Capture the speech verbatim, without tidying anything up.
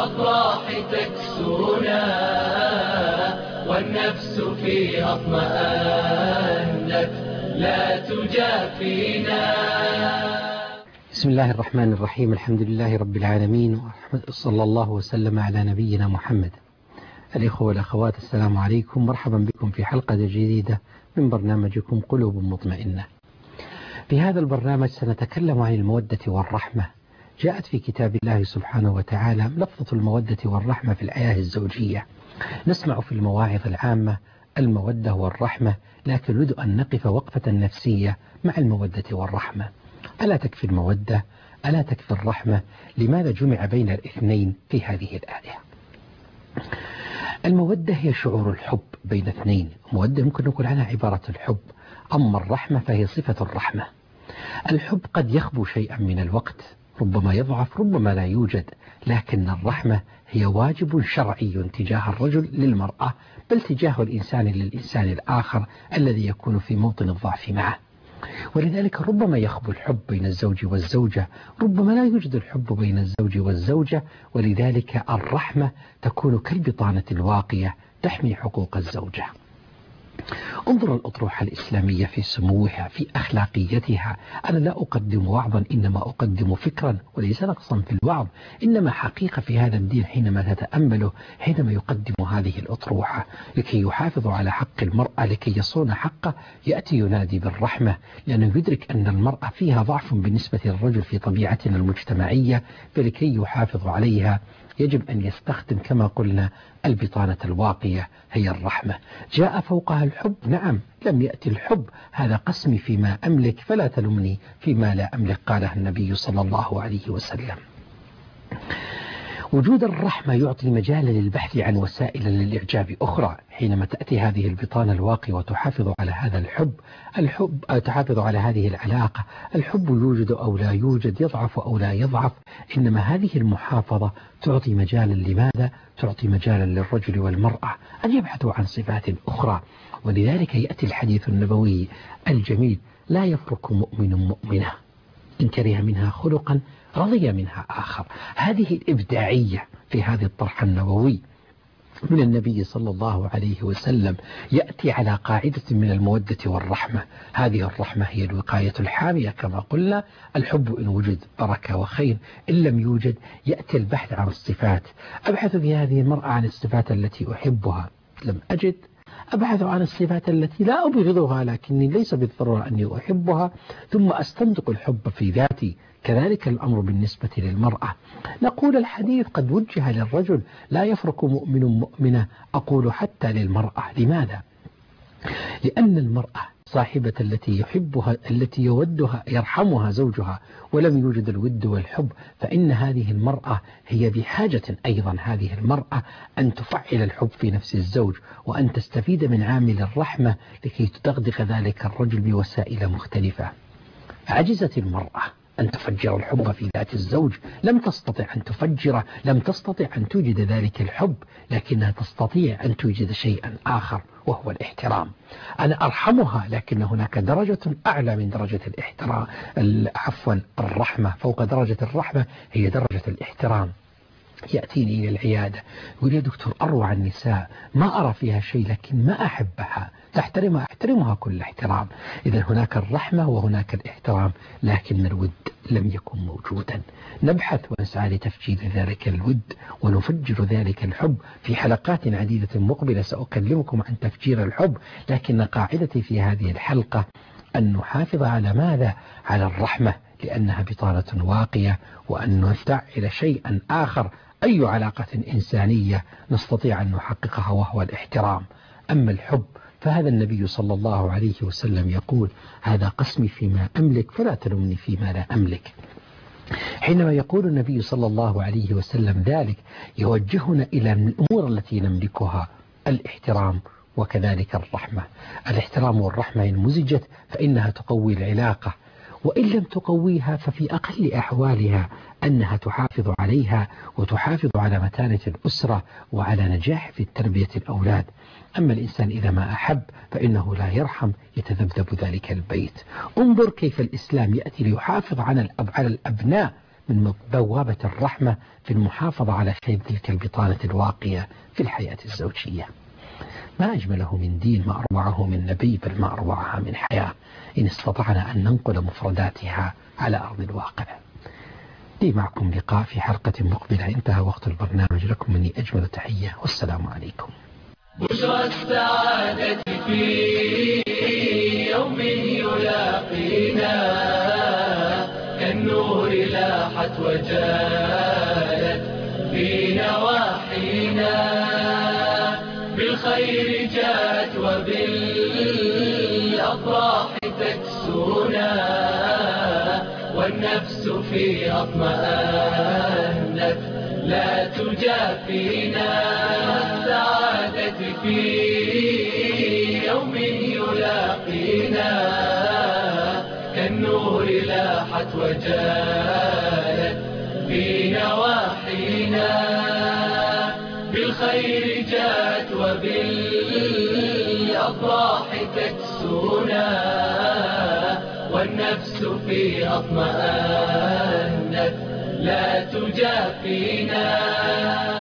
الأفراح تكسونا والنفس فيها اطمأنت لا تجافينا. بسم الله الرحمن الرحيم. الحمد لله رب العالمين، وصلى الله وسلم على نبينا محمد. الإخوة والأخوات، السلام عليكم، مرحبا بكم في حلقة جديدة من برنامجكم قلوب مطمئنة. في هذا البرنامج سنتكلم عن المودة والرحمة. جاءت في كتاب الله سبحانه وتعالى لفظة المودة والرحمة في الحياة الزوجية. نسمع في المواعظ العامة المودة والرحمة، لكن نريد أن نقف وقفة نفسية مع المودة والرحمة. ألا تكفي المودة؟ ألا تكفي الرحمة؟ لماذا جمع بين الاثنين في هذه الآية؟ المودة هي شعور الحب بين اثنين. المودة ممكن نقول عنها عبارة الحب، أما الرحمة فهي صفة الرحمة. الحب قد يخبو شيئا من الوقت، ربما يضعف، ربما لا يوجد، لكن الرحمة هي واجب شرعي تجاه الرجل للمرأة، بل تجاه الإنسان للإنسان الآخر الذي يكون في موطن الضعف معه. ولذلك ربما يخبو الحب بين الزوج والزوجة، ربما لا يوجد الحب بين الزوج والزوجة، ولذلك الرحمة تكون كالبطانة الواقية تحمي حقوق الزوجة. انظر الأطروحة الإسلامية في سموها، في أخلاقيتها. أنا لا أقدم وعظا، إنما أقدم فكرا وليس نقصا في الوعظ، إنما حقيقة في هذا الدين حينما تتأمله، حينما يقدم هذه الأطروحة لكي يحافظ على حق المرأة، لكي يصون حقه، يأتي ينادي بالرحمة، لأنه يدرك أن المرأة فيها ضعف بالنسبة للرجل في طبيعتنا المجتمعية، فلكي يحافظ عليها يجب أن يستخدم كما قلنا البطانة الواقية هي الرحمة. جاء فوقها الحب، نعم، لم يأتي الحب هذا قسمي فيما أملك فلا تلمني فيما لا أملك، قاله النبي صلى الله عليه وسلم. وجود الرحمة يعطي مجالا للبحث عن وسائل للإعجاب أخرى. حينما تأتي هذه البطانة الواقية وتحافظ على هذا الحب، الحب تحافظ على هذه العلاقة، الحب يوجد أو لا يوجد، يضعف أو لا يضعف، إنما هذه المحافظة تعطي مجالا. لماذا؟ تعطي مجالا للرجل والمرأة أن يبحثوا عن صفات أخرى. ولذلك يأتي الحديث النبوي الجميل: لا يفرق مؤمن مؤمنة إن كره منها خلقا رضي منها آخر. هذه الإبداعية في هذه الطرح النبوي من النبي صلى الله عليه وسلم يأتي على قاعدة من المودة والرحمة. هذه الرحمة هي الوقاية الحامية كما قلنا. الحب إن وجد بركة وخير، إن لم يوجد يأتي البحث عن الصفات. أبحث في هذه المرأة عن الصفات التي أحبها، لم أجد، أبحث عن الصفات التي لا أبغضها لكني ليس بالضرورة أني أحبها، ثم أستنطق الحب في ذاتي. كذلك الأمر بالنسبة للمرأة. نقول الحديث قد وجه للرجل: لا يفرق مؤمن مؤمنة، أقول حتى للمرأة. لماذا؟ لأن المرأة صاحبة التي يحبها، التي يودها يرحمها زوجها، ولم يوجد الود والحب، فإن هذه المرأة هي بحاجة أيضا هذه المرأة أن تفعل الحب في نفس الزوج، وأن تستفيد من عامل الرحمة لكي تدغدغ ذلك الرجل بوسائل مختلفة. عجزت المرأة أن تفجر الحب في ذات الزوج، لم تستطع أن تفجر، لم تستطع أن توجد ذلك الحب، لكنها تستطيع أن توجد شيئا آخر وهو الاحترام. أنا أرحمها، لكن هناك درجة أعلى من درجة الاحترام، عفوا الرحمة، فوق درجة الرحمة هي درجة الاحترام. يأتيني إلى العيادة يقول: يا دكتور، أروع النساء، ما أرى فيها شيء لكن ما أحبها، تحترمها أحترمها كل احترام. إذا هناك الرحمة وهناك الاحترام، لكن الود لم يكن موجودا. نبحث ونسعى لتفجير ذلك الود ونفجر ذلك الحب. في حلقات عديدة مقبلة سأكلمكم عن تفجير الحب، لكن قاعدتي في هذه الحلقة أن نحافظ على ماذا؟ على الرحمة، لأنها بطانة واقية، وأن نفعل شيئا آخر. أي علاقة إنسانية نستطيع أن نحققها وهو الاحترام. أما الحب فهذا النبي صلى الله عليه وسلم يقول: هذا قسمي فيما أملك فلا تلمني فيما لا أملك. حينما يقول النبي صلى الله عليه وسلم ذلك يوجهنا إلى الأمور التي نملكها: الاحترام وكذلك الرحمة. الاحترام والرحمة إن مزجت فإنها تقوي العلاقة، وإن لم تقويها ففي أقل أحوالها أنها تحافظ عليها وتحافظ على متانة الأسرة وعلى نجاح في تربية الأولاد. أما الإنسان إذا ما أحب فإنه لا يرحم، يتذبذب ذلك البيت. انظر كيف الإسلام يأتي ليحافظ على الأبناء من بوابة الرحمة في المحافظة على خير تلك البطانة الواقية في الحياة الزوجية. ما أجمله من دين، ما أروعه من نبي، بل ما أروعها من حياة إن استطعنا أن ننقل مفرداتها على أرض الواقع. لي معكم لقاء في حلقة مقبلة. انتهى وقت البرنامج، لكم مني أجمل تحية والسلام عليكم. بشرى السعادة في يوم يلاقينا كالنور لاحت وجالت في نواحينا، بالخير جاءت وبالأفراح تكسونا، والنفس في اطمأنت لا تجافينا. السعادة في يوم يلاقينا كالنور لاحت وجالت في نواحينا، بالخير جاءت وبالأفراح تكسونا، والنفس في اطمأنت لا تجافينا.